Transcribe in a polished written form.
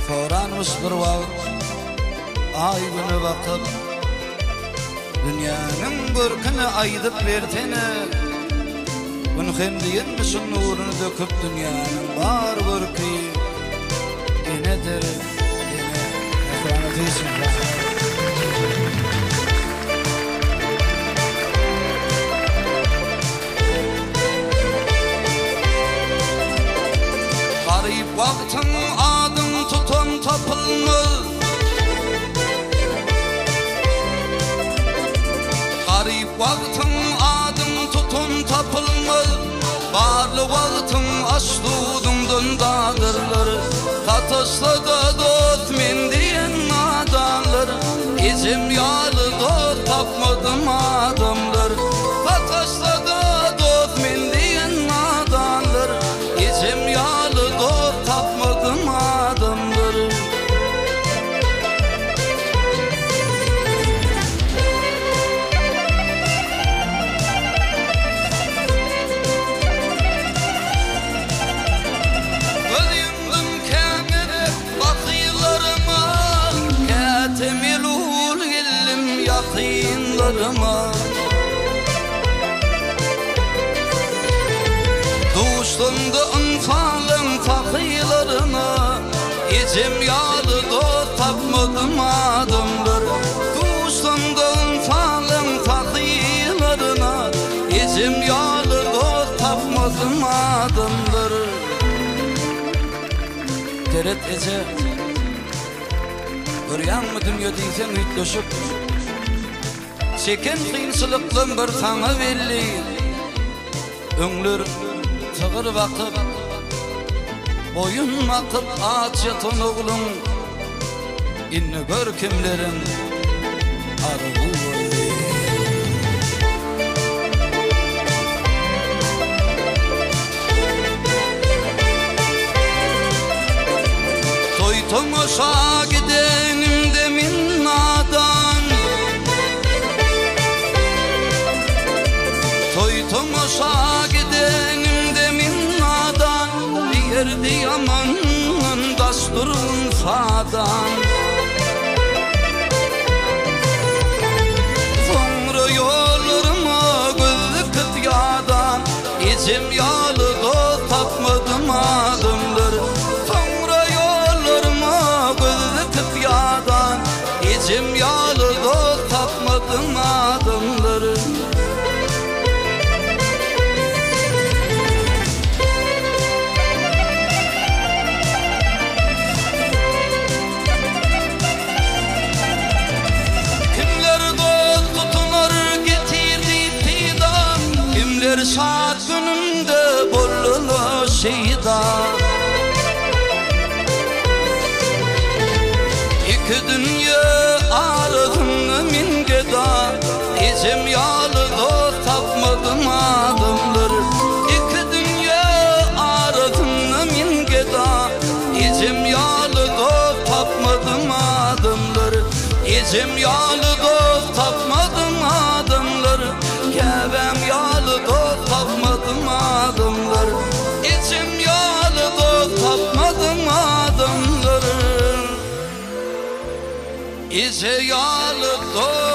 Soranmış bir vaqt ay güne bakıp dünyanın görkini aydıp vertene bunu hem diyenmişin nurunu döküp dünyanın bar görki enedir ene ekrana değilsin garip vaktın adın tutan tapılmaz garip vaktın adın tutun tapılmaz barlı vaktın açtuğundan dağdırlar tatışla da dost men diyen adamlar izim yalı dost tapmadım adamlar tatışla da dost men diyen adamlar izim yalı dost tapmadım adamlar yaqinlarıma Duştumda ınfalım takılarına İcim yalı dost tapmadım adımlar Duştumda ınfalım takılarına İcim yalı dost tapmadım adımlar Deret ece Göryan mı dünya deysen ütleşip Çeken kıyınçılıklım bir sana belli Öңlür tığır vakıp Boyun makıp ağaç yatan oğlum İnni görkemlerin arığı oldu Toy tomoşa gidenim demin nadan Toy tomoşa gidenim demin nadan Bir yerde yaman dasturun fadan Sonra yollarıma gözlü kıtyadan İçim yalı dost tapmadım adımlar Sonra yollarıma gözlü kıtyadan İçim yalı dost tapmadım adımlar Saat günümde bollulu şeyda İki dünya arığını min geda İcim yalı dost tapmadım adımlar İki dünya arığını min geda İcim yalı dost tapmadım adımlar İcim yalı dost tapmadım adımlar Kevem yalı dost tapmadım adımlar İçim yalı dost tapmadım adımlar İçe yalı dost